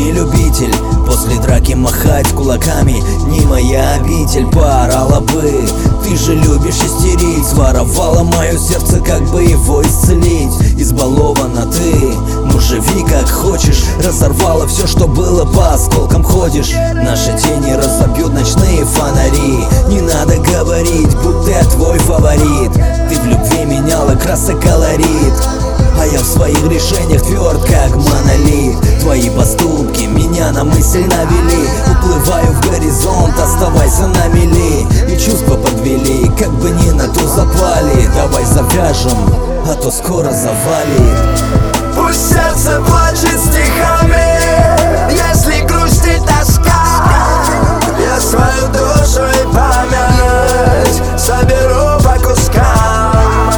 не любитель. После драки махать кулаками не моя обитель. Поорала бы, ты же любишь истерить. Своровала мое сердце, как бы его исцелить. Избалована ты, ну живи как хочешь. Разорвала все, что было, по осколкам ходишь. Наши тени разобьют ночные фонари. Не надо говорить, будто я твой фаворит. Ты в любви меняла красок колорит, а я в своих решениях тверд, как монолит. Твои поступки меня на мысль навели. Уплываю в горизонт, оставайся на мели. И чувства подвели, как бы ни на ту запали. Давай завяжем, а то скоро завалит. Пусть сердце плачет стихами, если грусть и тоска. Я свою душу и память соберу по кускам.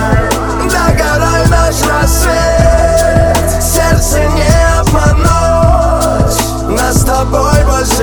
Догорай наш рассвет, сердце не обмануть. Нас с тобой больше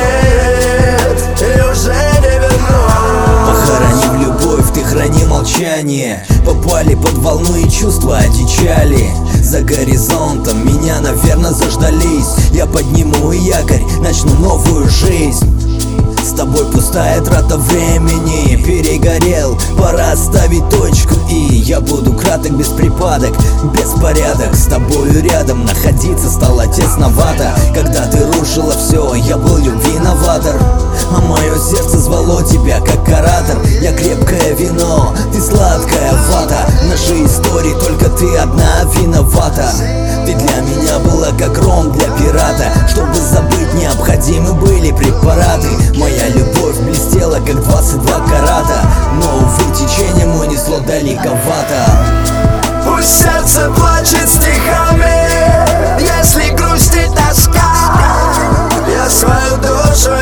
нет и уже не вернуть. Похоронив любовь, ты храни молчание. Попали под волну и чувства одичали. За горизонтом меня, наверное, заждались. Я подниму якорь, начну новую жизнь. С тобой пустая трата времени. Перегорел, пора ставить точку. И я буду краток, без припадок, беспорядок. С тобою рядом находиться стало тесновато. Когда ты рушила все, я был любви новатор. А мое сердце звало тебя, как оратор. Я крепкое вино, ты сладкая вата. В нашей истории только ты одна виновата. Ты для меня была как ром для пирата. Чтобы забыть, необходимы были препараты. Моя любовь блестела, как 22 карата. Но, увы, течением унесло далековато. Пусть сердце плачет стихами, если грусть и тоска. Я свою душу